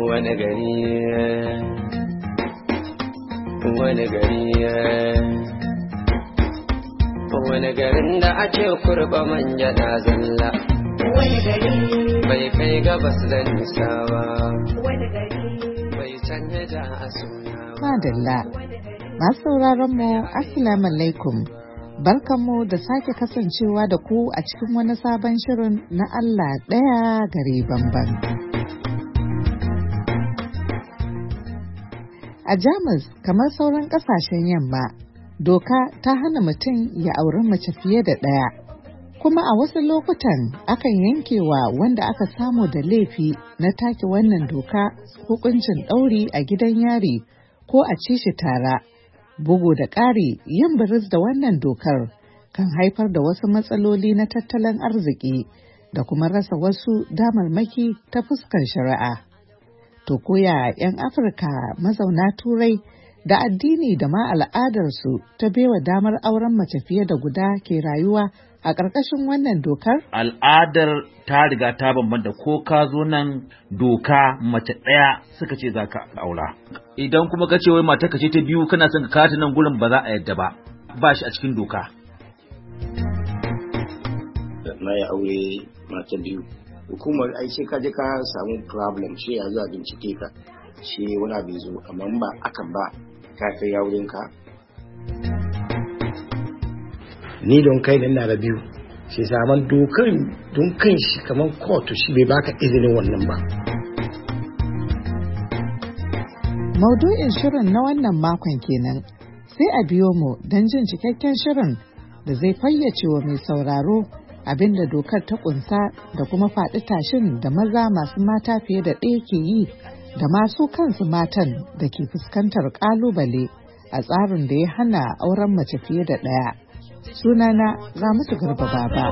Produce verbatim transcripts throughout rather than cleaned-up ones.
wani gari wani gari wani garin da ake kurba manja na zalla wani gari bai kai gabas da nisa ba wani gari bai canja da asuna madalla masu sauraron mu assalamu alaikum barkanmu da sake kasancewa da ku a cikin wani sabon shirin na Allah ɗaya gari bamban. A Jamus, kamar sauran ƙasashen yamma, doka ta hana mutum ya auri mace fiye da ɗaya. Kuma a wasu lokutan akan yankewa wanda aka samu da laifi na take wannan doka hukuncin ɗauri a gidan yari ko a ci shi tara. Bugu da ƙari, yin biris da wannan dokar kan haifar da wasu matsaloli na tattalin arziki da kuma rasa wasu damarmaki ta fuskar shari'a. To koya 'yan Afirka mazauna Turai da addini da ma al'adarsu ta baiwa damar auren mace fiye da guda ke rayuwa a ƙarƙashin wannan dokar? Al'adar ta riga ta bambanta ko ka zo nan doka mace ɗaya suka ce za ka aura. Idan kuma ka ce wai mata ka ce ta biyu kana son ka kata nan gurin ba za a yadda ba, ba shi a cikin doka. Na yi aure mata biyu. Hukumar ai sai ka je ka samu problem shi ya zuwa bincike ka shi wani abu zo amma ba akan ba ka kai yawurin ka. Ni don kai da ina da biyu shi saman dokar don kan shi kamar kotu shi bai baka izinin wannan ba. Maudu'in shirin na wannan makon kenan sai a biyo mu don jin cikakken shirin da zai fayyace wa mai sauraro abinda dokar ta kunsa da kuma faɗi tashin da maza masu mata fiye da ɗaya ke yi da masu kansu matan da ke fuskantar ƙalubale a tsarin da ya hana auren mace fiye da ɗaya. Sunana Ramatu Garba Baba.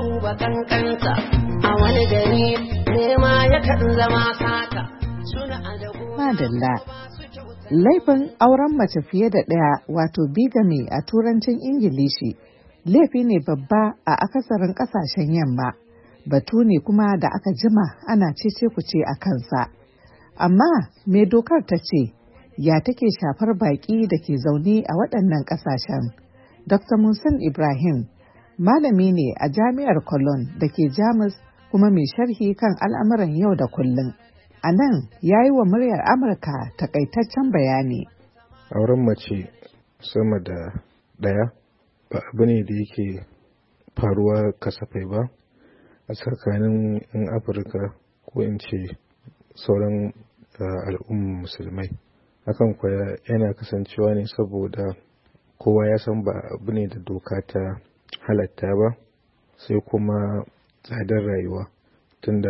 Madalla. Laifin auren mace fiye da ɗaya wato bigamy a turancin Ingilishi laifi ne babba a akasarin ƙasashen yamma, batu ne kuma da aka jima ana cece-kuce a kansa. Amma me dokar ta ce, ya take shafar baƙi da ke zaune a waɗannan ƙasashen? Dokta Muhsin Ibrahim, malami ne a Jami'ar Cologne da ke Jamus kuma mai sharhi kan al'amuran yau da kullum. A nan ya yi wa muryar Amurka takaitaccen bayani. Auren mace sama da ɗaya ba abu ne da yake faruwa kasafai ba a tsakanin 'yan Afirka ko in ce sauran al'ummar musulmai. Hakan kuwa yana kasancewa ne saboda kowa ya san ba abu ne da doka ta halatta ba, sai kuma tsadar rayuwa. Tunda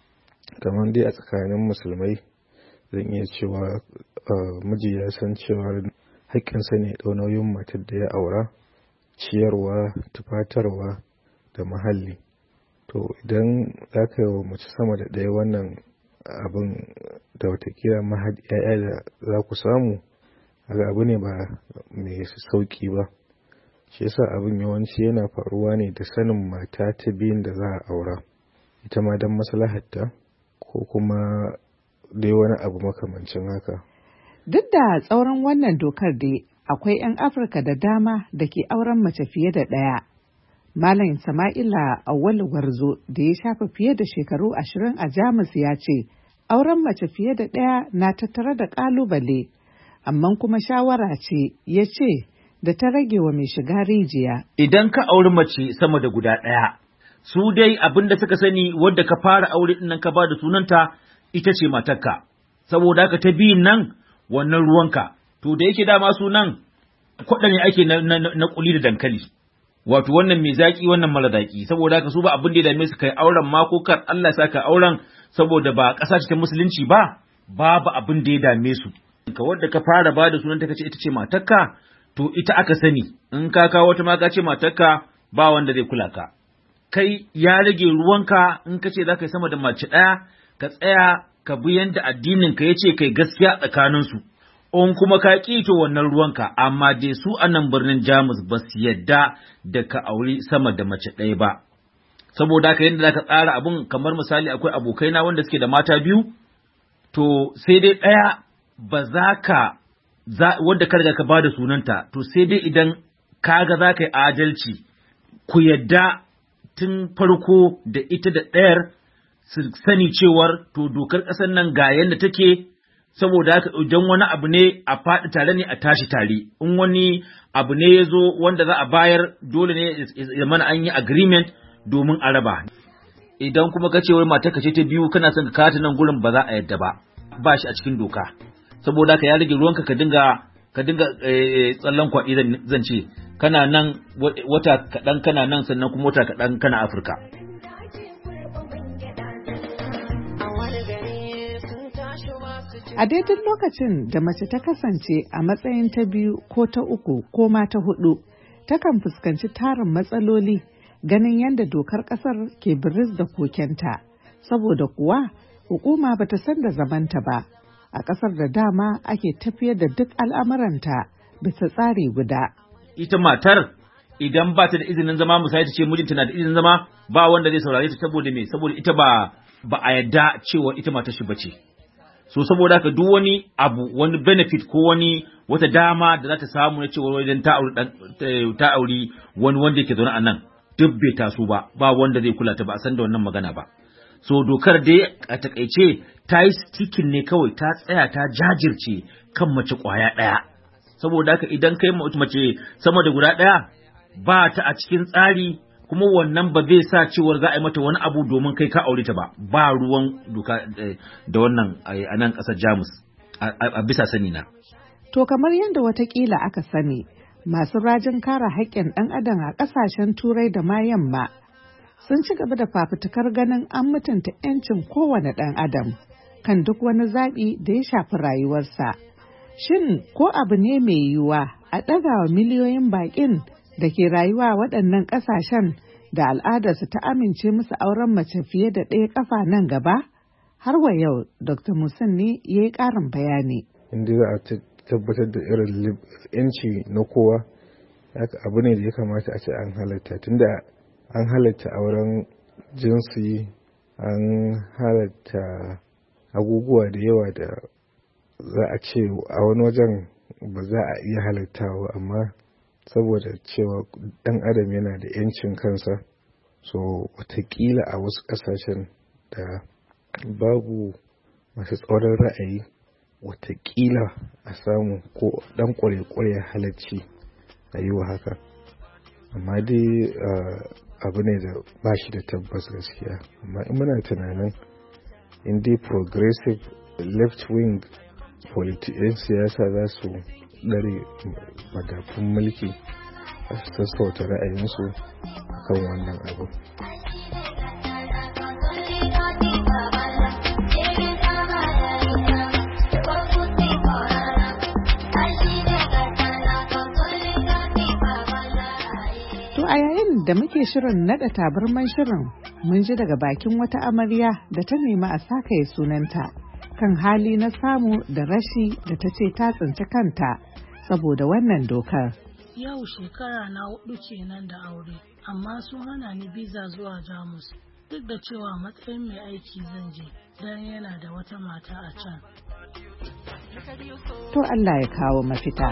kamar dai a tsakanin musulmai zan iya cewa miji ya san cewa haƙƙinsa ne ɗau nauyin matar da ya aura, ciyarwa, tufatarwa da muhalli. To idan za ka yi wa mace sama da ɗaya wannan abin da watakila mahadi ‘ya'ya da za ku samu, abu ne ba mai sauƙi ba. Shi yasa abin yawanci yana faruwa ne da sanin mata ta biyun da za a aura, ita ma don maslahatta ko kuma dai wani abu makamancin haka. Duk da tsauran wannan dokar dai akwai 'yan Afirka da dama da ke auren mace fiye da ɗaya. Malam Sama'ila Auwalu Gwarzo da ya shafa fiye da shekaru ashirin a Jamus ya ce, auren mace fiye da ɗaya na tattare da ƙalubale, amma kuma shawara ce ya ce da ta rage wa mai shiga rijiya. Idan ka auri mace sama da guda ɗaya, su dai abin da suka sani wadda ka fara aure ɗin nan ka ba da sunanta ita ce matarka, saboda haka ta biyun nan wannan ruwanka. To da yake dama sunan kwaɗa ne ake na, na, na kuli da dankali, wato wannan mai zaƙi wannan mara zaƙi, saboda haka su ba abin da ya dame su kai auren ma ko kar Allah sa ka auren, saboda ba ƙasa ce ta musulunci ba, babu abin da ya dame su. Ka wadda ka fara ba da sunanta kace ita ce matarka, to ita aka sani, in ka kawo wata ma ka ce matarka ba wanda zai kula ka. Kai ya rage ruwanka in ka ce za ka yi sama da mace ɗaya, ka tsaya ka bi yanda addinin ka ya ce kai gaskiya tsakaninsu. In kuma ka ƙi to wannan ruwanka, amma dai su a nan birnin Jamus ba su yadda da ka auri sama da mace ɗaya ba. Saboda haka yadda za ka tsara abun kamar misali akwai abokaina wanda suke da mata biyu, to sai dai ɗaya ba za ka wadda ka riga ka ba da sunanta, to sai dai idan kaga za ka yi adalci ku yadda tun farko da ita da ɗayar su sani cewar to dokar ƙasar nan ga yadda take, saboda haka idan wani abu ne a faɗi tare ne a tashi tare, in wani abu ne ya zo wanda za a bayar dole ne ya mana an yi agreement domin a raba. Idan kuma ka ce wai mata ka ce ta biyu kana son ka kata nan gurin ba za a yadda ba, ba shi a cikin doka. Saboda haka ya rage ruwanka ka dinga ka dinga tsallan kwaɗi zan ce kana nan wata kaɗan kana nan sannan kuma wata kaɗan kana Afirka. A daidai lokacin da mace ta kasance a matsayin ta biyu ko ta uku ko ma ta hudu, takan fuskanci tarin matsaloli ganin yadda dokar ƙasar ke biris da kokenta, saboda kuwa hukuma ba ta san da zamanta ba. A ƙasar da dama ake tafiyar da duk al'amuranta bisa tsari guda. Ita matar idan ba ta da izinin zama, misali ta ce mijinta na da izinin zama, ba wanda zai saurare ta saboda me? Saboda ita ba ba a yadda cewa ita matar shi bace. So saboda haka duk wani abu, wani benefit ko wani wata dama da za ta samu na cewa wajen ta auri ta auri wani wanda yake zaune a nan, duk bai taso ba, ba wanda zai kula ta, ba a san da wannan magana ba. So dokar dai a takaice ta yi stikin ne kawai, ta tsaya ta jajirce kan mace kwaya ɗaya. Saboda haka idan kai mace sama da guda ɗaya ba ta a cikin tsari, kuma wannan ba zai sa cewar za a yi mata wani abu domin kai ka aure ta ba, ba ruwan doka da wannan a nan ƙasar Jamus a bisa sani na. To kamar yadda watakila aka sani, masu rajin kare haƙƙin ɗan adam a ƙasashen Turai da ma yamma sun ci gaba da fafutukar ganin an mutunta 'yancin kowane ɗan adam kan duk wani zaɓi da ya shafi rayuwarsa. Shin ko abu ne mai yiwuwa a ɗaga wa miliyoyin baƙin da ke rayuwa waɗannan ƙasashen da al'adarsu ta amince musu auren mace fiye da ɗaya ƙafa nan gaba? Har wa yau, Dokta Musanni ya yi ƙarin bayani. Inda za a tabbatar da irin 'yanci na kowa, abu ne da ya kamata a ce an halatta, tunda an halatta auren jinsi, an halatta abubuwa da yawa da za a ce a wani wajen ba za a iya halattawa, amma saboda cewa ɗan adam yana da 'yancin kansa, so watakila a wasu ƙasashen da babu masu tsauran ra'ayi, watakila a samu ko ɗan ƙware-ƙware halacci a yi wa haka. Amma dai abu ne da ba shi da tabbas gaskiya. Amma in muna tunanin in dai progressive left wing politician siyasa za su ɗare madafun mulki, a su sassauta ra'ayinsu kan wannan abu. A yayin da muke shirin naɗa tabarman shirin, mun ji daga bakin wata amarya da ta nemi a sakaye sunanta kan hali na samu da rashi da ta ce ta tsinci kanta saboda wannan dokar. Yau shekara na hudu kenan da aure, amma sun hana ni biza zuwa Jamus, duk da cewa matsayin mai aiki zan je, dan yana da wata mata a can. To Allah ya kawo mafita.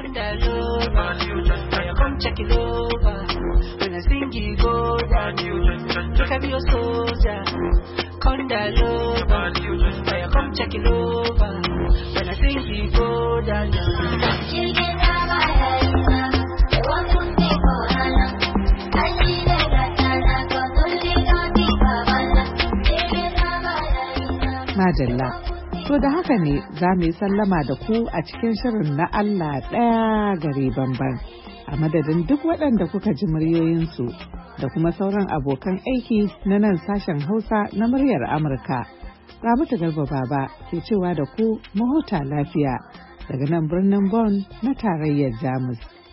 Madalla. To da haka ne za mu yi sallama da ku a cikin shirin na Allah ɗaya gari bamban. A madadin duk waɗanda kuka ji muryoyinsu da kuma sauran abokan aiki na nan sashen Hausa na muryar Amurka. Ramatu Garba Baba ke cewa da ku mahuta lafiya daga nan birnin Bonn na tarayyar Jamus.